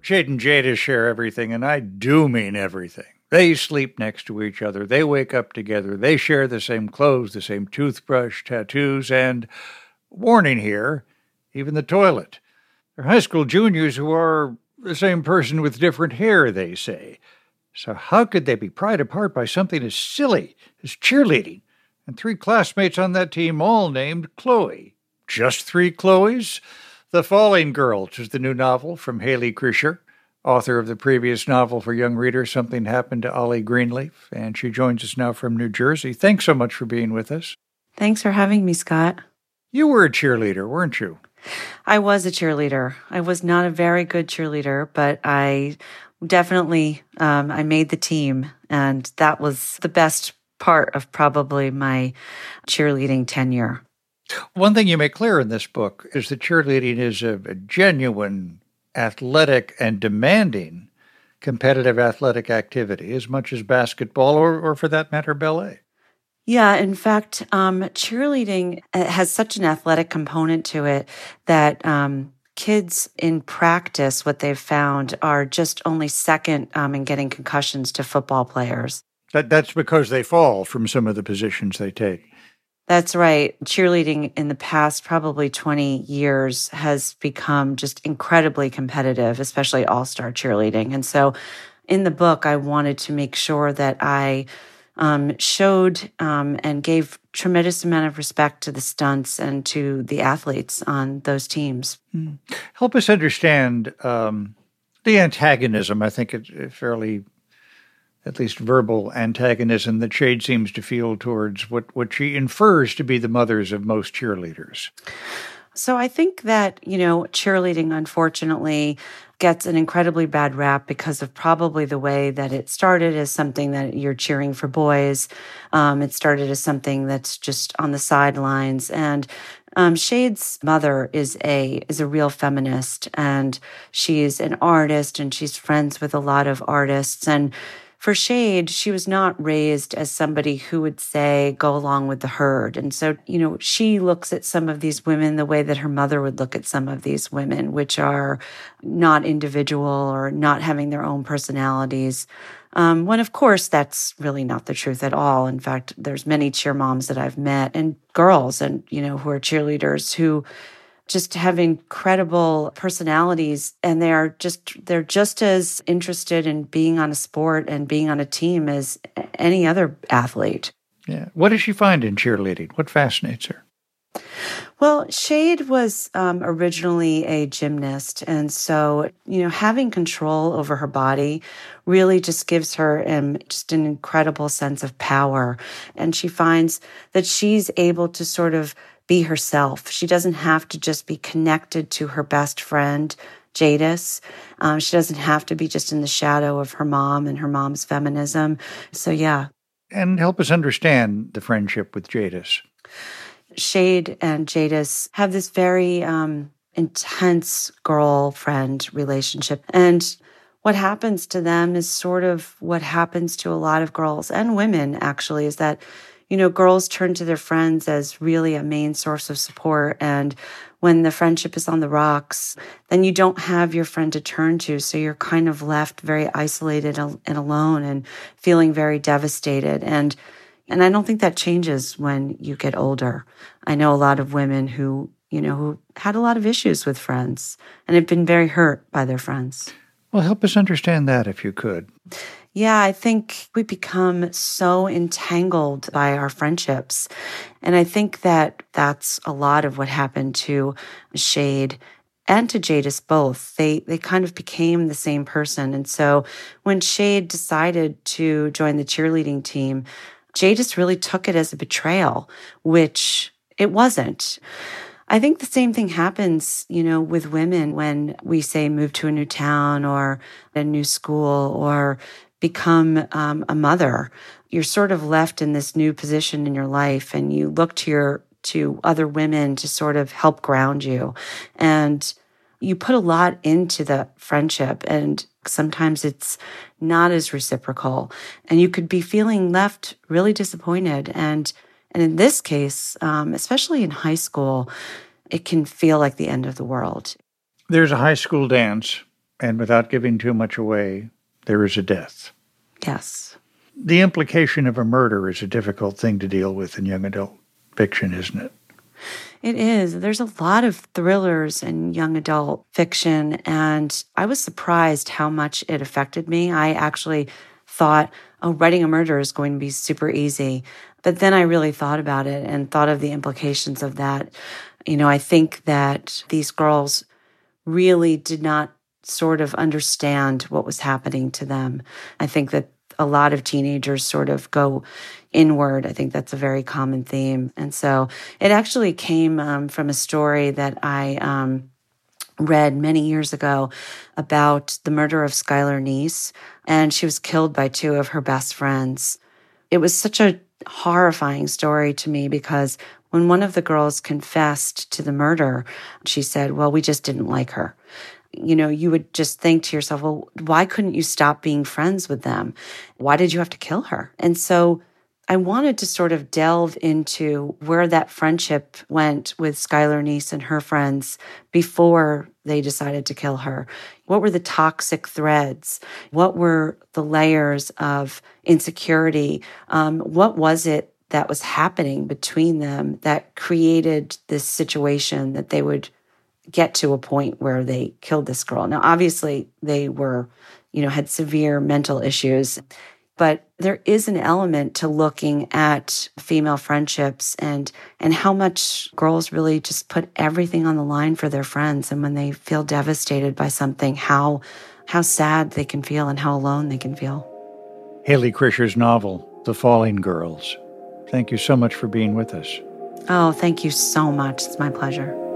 Jade and Jada share everything, and I do mean everything. They sleep next to each other. They wake up together. They share the same clothes, the same toothbrush, tattoos, and, warning here, even the toilet. They're high school juniors who are the same person with different hair, they say. So how could they be pried apart by something as silly as cheerleading? And 3 classmates on that team all named Chloe. Just 3 Chloes? The Falling Girl, which is the new novel from Haley Krischer, author of the previous novel for young readers, Something Happened to Ollie Greenleaf, and she joins us now from New Jersey. Thanks so much for being with us. Thanks for having me, Scott. You were a cheerleader, weren't you? I was a cheerleader. I was not a very good cheerleader, but I definitely, I made the team, and that was the best part of probably my cheerleading tenure. One thing you make clear in this book is that cheerleading is a genuine, athletic, and demanding competitive athletic activity, as much as basketball or for that matter, ballet. Yeah, in fact, cheerleading has such an athletic component to it that kids in practice, what they've found, are just only second in getting concussions to football players. That's because they fall from some of the positions they take. That's right. Cheerleading in the past probably 20 years has become just incredibly competitive, especially all-star cheerleading. And so in the book, I wanted to make sure that I showed and gave tremendous amount of respect to the stunts and to the athletes on those teams. Help us understand the antagonism. I think it's fairly, at least verbal antagonism that Jade seems to feel towards what she infers to be the mothers of most cheerleaders. So I think that, cheerleading, unfortunately, gets an incredibly bad rap because of probably the way that it started as something that you're cheering for boys. It started as something that's just on the sidelines. And Shade's mother is a real feminist, and she's an artist, and she's friends with a lot of artists. And for Shade, she was not raised as somebody who would say, go along with the herd. And so, she looks at some of these women the way that her mother would look at some of these women, which are not individual or not having their own personalities. When, of course, that's really not the truth at all. In fact, there's many cheer moms that I've met, and girls, and, who are cheerleaders who just have incredible personalities, and they're just as interested in being on a sport and being on a team as any other athlete. Yeah. What does she find in cheerleading? What fascinates her? Well, Shade was originally a gymnast, and so, having control over her body really just gives her just an incredible sense of power. And she finds that she's able to sort of be herself. She doesn't have to just be connected to her best friend, Jadis. She doesn't have to be just in the shadow of her mom and her mom's feminism. So, yeah. And help us understand the friendship with Jadis. Shade and Jadis have this very intense girlfriend relationship. And what happens to them is sort of what happens to a lot of girls and women, actually, is that girls turn to their friends as really a main source of support. And when the friendship is on the rocks, then you don't have your friend to turn to. So you're kind of left very isolated and alone and feeling very devastated. And I don't think that changes when you get older. I know a lot of women who had a lot of issues with friends and have been very hurt by their friends. Well, help us understand that if you could. Yeah, I think we become so entangled by our friendships. And I think that that's a lot of what happened to Shade and to Jadis both. They kind of became the same person. And so when Shade decided to join the cheerleading team, Jadis really took it as a betrayal, which it wasn't. I think the same thing happens, with women when we say move to a new town or a new school or become a mother. You're sort of left in this new position in your life, and you look to other women to sort of help ground you. And you put a lot into the friendship, and sometimes it's not as reciprocal. And you could be feeling left really disappointed. And in this case, especially in high school, it can feel like the end of the world. There's a high school dance And without giving too much away, there is a death. Yes. The implication of a murder is a difficult thing to deal with in young adult fiction, isn't it? It is. There's a lot of thrillers in young adult fiction, and I was surprised how much it affected me. I actually thought, oh, writing a murder is going to be super easy. But then I really thought about it and thought of the implications of that. I think that these girls really did not sort of understand what was happening to them. I think that a lot of teenagers sort of go inward. I think that's a very common theme. And so it actually came from a story that I read many years ago about the murder of Skylar Neese, and she was killed by two of her best friends. It was such a horrifying story to me because when one of the girls confessed to the murder, she said, well, we just didn't like her. You would just think to yourself, well, why couldn't you stop being friends with them? Why did you have to kill her? And so I wanted to sort of delve into where that friendship went with Skylar Neese and her friends before they decided to kill her. What were the toxic threads? What were the layers of insecurity? What was it that was happening between them that created this situation that they would get to a point where they killed this girl? Now, obviously, they were, had severe mental issues, but there is an element to looking at female friendships and how much girls really just put everything on the line for their friends. And when they feel devastated by something, how sad they can feel and how alone they can feel. Halee Krischer's novel, The Falling Girls. Thank you so much for being with us. Oh, thank you so much. It's my pleasure.